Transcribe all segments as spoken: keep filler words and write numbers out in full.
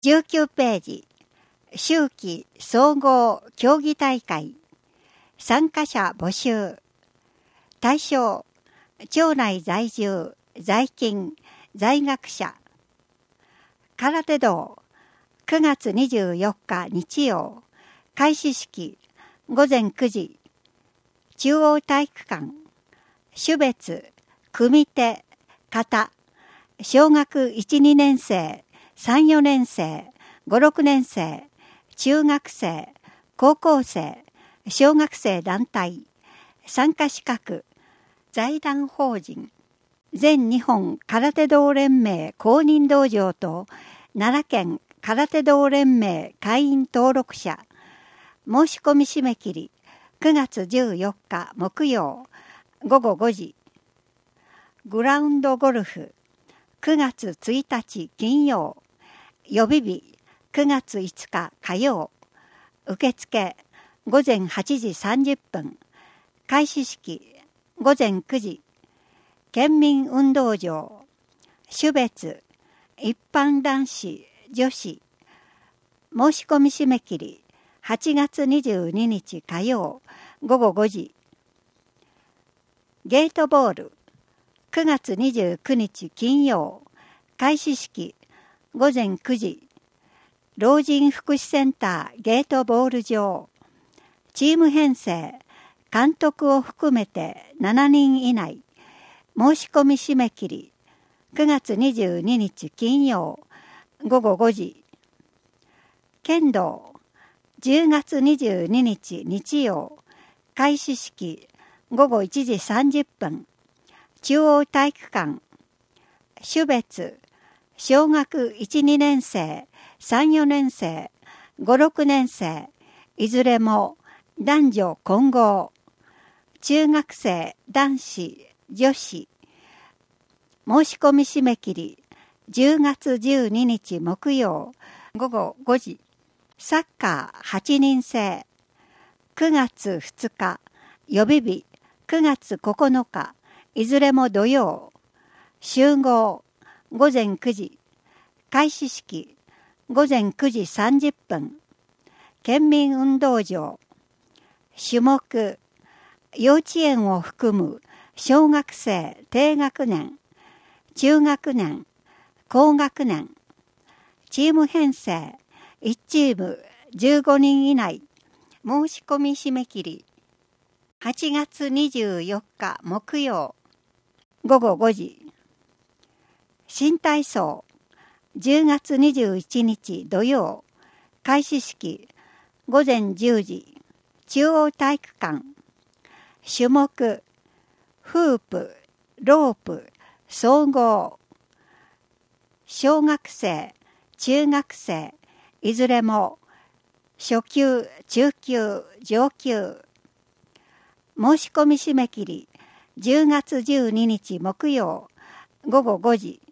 じゅうきゅうページ、秋季総合競技大会、参加者募集、対象、町内在住、在勤、在学者、空手道、くがつにじゅうよっか日曜、開始式、ごぜんくじ、中央体育館、種別、組手、形、小学いち、にねん生、さん、よねん生、ご、ろくねん生、中学生、高校生、小学生団体、参加資格、財団法人、全日本空手道連盟公認道場と奈良県空手道連盟会員登録者、申し込み締め切りくがつじゅうよっか木曜ごごごじ、グラウンドゴルフくがつついたち金曜、予備日くがついつか火曜、受付ごぜんはちじさんじゅっぷん、開始式ごぜんくじ、県民運動場、種別、一般男子、女子、申し込み締め切りはちがつにじゅうににち火曜ごごごじ、ゲートボール、くがつにじゅうくにち金曜、開始式ごぜんくじ、老人福祉センターゲートボール場、チーム編成、監督を含めてしちにん以内、申し込み締め切りくがつにじゅうににち金曜ごごごじ、剣道じゅうがつにじゅうににち日曜、開始式ごごいちじさんじゅっぷん、中央体育館、種別、小学いち、にねん生、さん、よねん生、ご、ろくねん生、いずれも男女混合、中学生男子、女子、申し込み締め切りじゅうがつじゅうににち木曜ごごごじ、サッカーはちにん制、くがつふつか、予備日くがつここのか、いずれも土曜、集合ごぜんくじ、開始式ごぜんくじさんじゅっぷん、県民運動場、種目、幼稚園を含む小学生低学年、中学年、高学年、チーム編成いちチームじゅうごにん以内、申し込み締め切りはちがつにじゅうよっか木曜ごごごじ、新体操じゅうがつにじゅういちにち土曜、開始式ごぜんじゅうじ、中央体育館、種目、フープ、ロープ、総合、小学生、中学生、いずれも初級、中級、上級、申し込み締め切りじゅうがつじゅうににち木曜ごごごじ、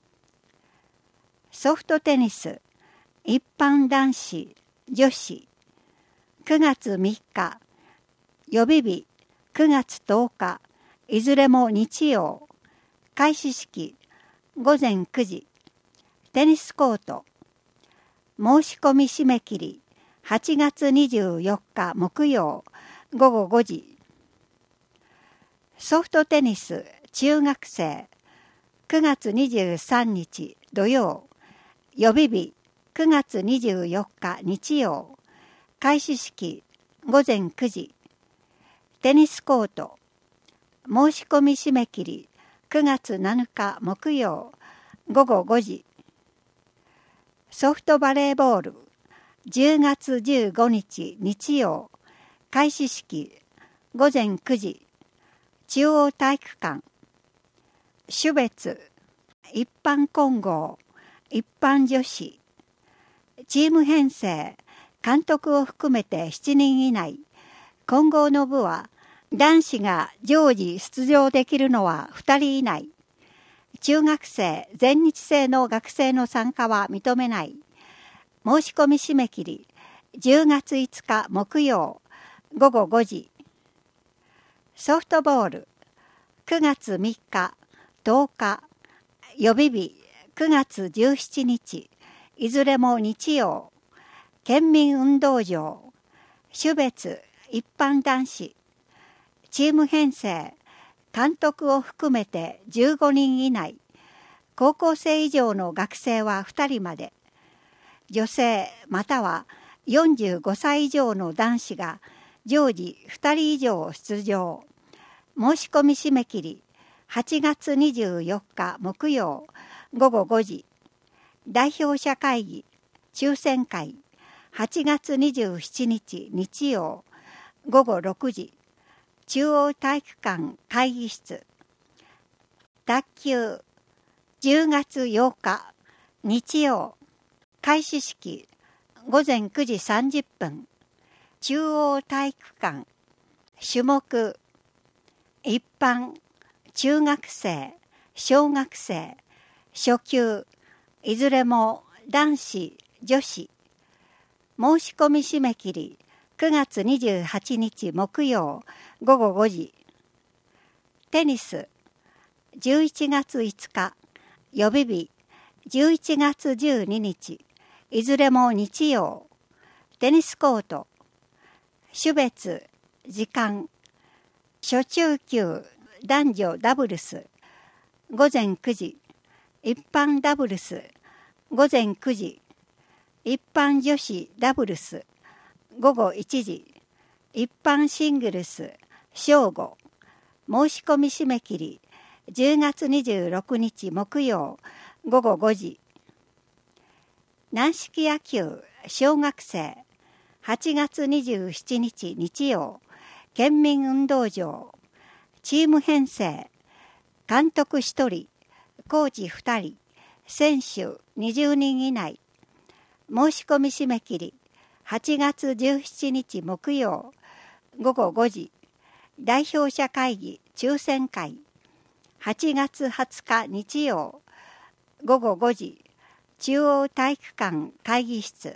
ソフトテニス、一般男子、女子、くがつみっか、予備日くがつとおか、いずれも日曜、開始式ごぜんくじ、テニスコート、申し込み締め切りはちがつにじゅうよっか木曜ごごごじ、ソフトテニス中学生くがつにじゅうさんにち土曜、予備日くがつにじゅうよっか日曜、開始式ごぜんくじ、テニスコート、申し込み締め切りくがつなのか木曜ごごごじ、ソフトバレーボールじゅうがつじゅうごにち日曜、開始式ごぜんくじ、中央体育館、種別、一般混合、一般女子、チーム編成、監督を含めてしちにん以内、混合の部は男子が常時出場できるのはふたり以内、中学生、全日制の学生の参加は認めない、申し込み締め切りじゅうがついつか木曜ごごごじ、ソフトボールくがつみっか、とおか、予備日くがつじゅうしちにち、 いずれも日曜、県民運動場、種別一般男子、チーム編成、監督を含めてじゅうごにん以内、高校生以上の学生はふたりまで、女性またはよんじゅうごさい以上の男子が常時ふたり以上出場。申し込み締め切りはちがつにじゅうよっか木曜ごごごじ。代表者会議抽選会はちがつにじゅうしちにち日曜ごごろくじ。中央体育館会議室。卓球じゅうがつようか日曜。開始式ごぜんくじさんじゅっぷん。中央体育館。種目一般、中学生、小学生、初級、いずれも男子、女子。申し込み締め切りくがつにじゅうはちにち木曜ごごごじ。テニスじゅういちがついつか予備日じゅういちがつじゅうににちいずれも日曜。テニスコート種別時間初中級男女ダブルスごぜんくじ。一般ダブルスごぜんくじ。一般女子ダブルスごごいちじ。一般シングルス正午。申し込み締め切りじゅうがつにじゅうろくにち木曜ごごごじ。軟式野球小学生はちがつにじゅうしちにち日曜県民運動場。チーム編成監督ひとりコーチふたり選手にじゅうにん以内。申し込み締め切りはちがつじゅうしちにち木曜ごごごじ。代表者会議抽選会はちがつはつか日曜ごごごじ。中央体育館会議室。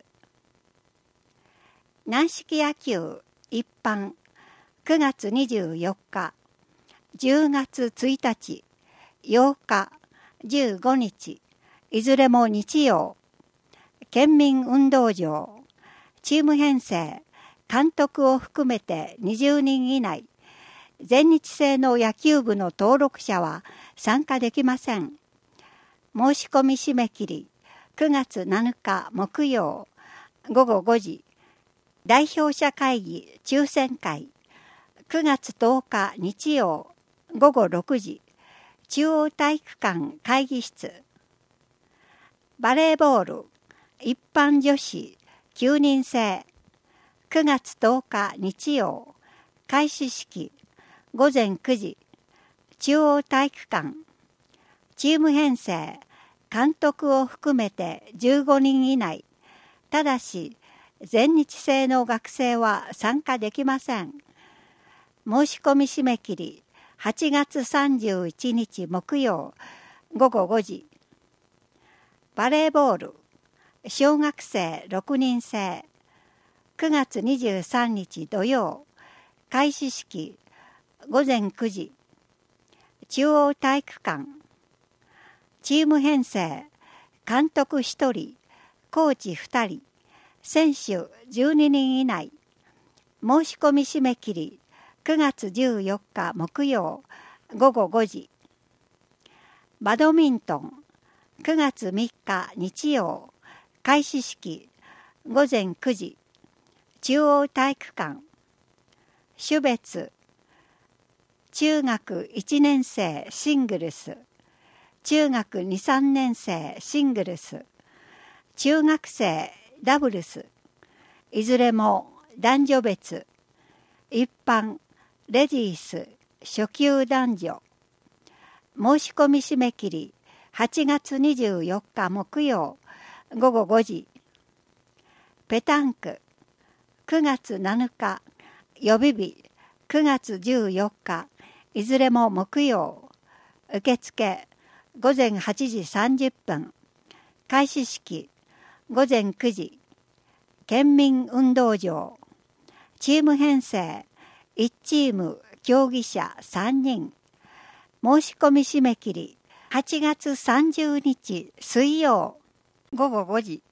軟式野球一般くがつにじゅうよっかじゅうがつついたちようかじゅうごにちいずれも日曜。県民運動場。チーム編成監督を含めてにじゅうにん以内。全日制の野球部の登録者は参加できません。申し込み締め切りくがつなのか木曜ごごごじ。代表者会議抽選会くがつとおか日曜ごごろくじ。中央体育館会議室。バレーボール一般女子きゅうにん制くがつとおか日曜開始式ごぜんくじ。中央体育館。チーム編成監督を含めてじゅうごにん以内。ただし全日制の学生は参加できません。申し込み締め切りはちがつさんじゅういちにち木曜ごごごじ。バレーボール小学生ろくにん制くがつにじゅうさんにち土曜開始式ごぜんくじ。中央体育館。チーム編成監督ひとりコーチふたり選手じゅうににん以内。申し込み締め切りくがつじゅうよっか木曜ごごごじ。バドミントンくがつみっか日曜開始式ごぜんくじ。中央体育館。種別中学いちねん生シングルス中学に、さんねん生シングルス中学生ダブルスいずれも男女別。一般レディース初級男女。申し込み締め切りはちがつにじゅうよっか木曜ごごごじ。ペタンクくがつなのか予備日くがつじゅうよっかいずれも木曜。受付ごぜんはちじさんじゅっぷん。開始式ごぜんくじ。県民運動場。チーム編成いちチーム競技者さんにん。申し込み締め切りはちがつさんじゅうにち水曜ごごごじ。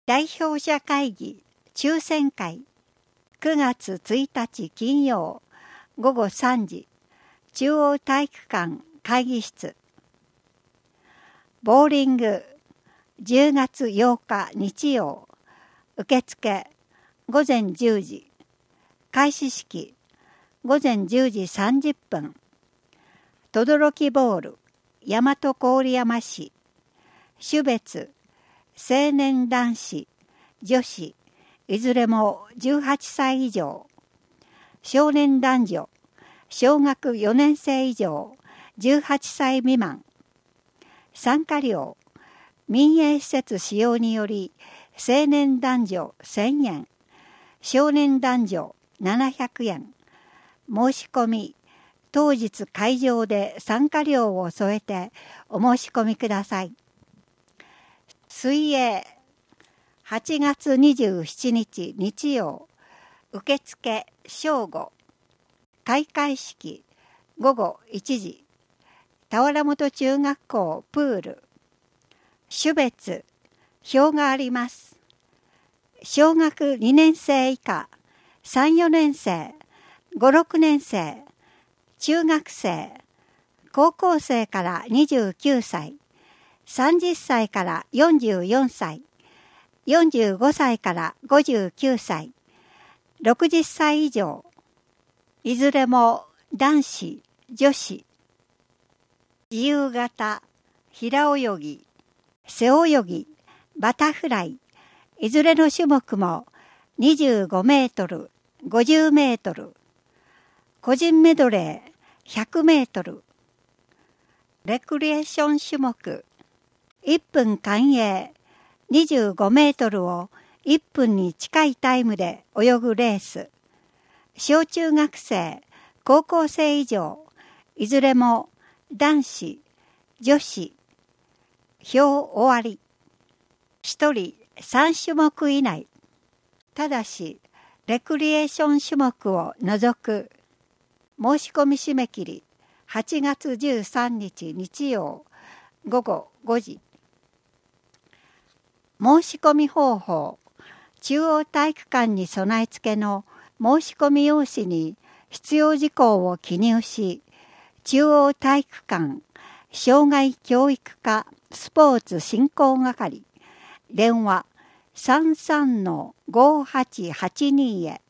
代表者会議抽選会くがつついたち金曜ごごさんじ中央体育館会議室。ボーリングじゅうがつようか日曜受付ごぜんじゅうじ開始式ごぜんじゅうじさんじゅっぷん。とどろきボール大和郡山市種別青年男子女子いずれもじゅうはっさい以上、少年男女小学よねんせい以上じゅうはっさい未満。参加料民営施設使用により青年男女せんえん、少年男女ななひゃくえん。申し込み当日会場で参加料を添えてお申し込みください。水泳はちがつにじゅうしちにち日曜受付正午開会式ごごいちじ田原本中学校プール。種別表があります。小学にねんせい以下さん、よねんせいご、ろくねんせい中学生高校生からにじゅうきゅうさいさんじゅっさいからよんじゅうよんさいよんじゅうごさいからごじゅうきゅうさいろくじゅっさい以上いずれも男子女子。自由形平泳ぎ背泳ぎバタフライいずれの種目もにじゅうごメートルごじゅうメートル個人メドレーひゃくメートルレクリエーション種目いっぷん間泳にじゅうごメートルをいっぷんに近いタイムで泳ぐレース。小中学生高校生以上いずれも男子女子。表終わり。ひとりさんしゅもく以内。ただしレクリエーション種目を除く。申し込み締め切りはちがつじゅうさんにち日曜ごごごじ。申し込み方法。中央体育館に備え付けの申し込み用紙に必要事項を記入し、中央体育館障害教育課スポーツ振興係電話 さんさんのごはちはちに へ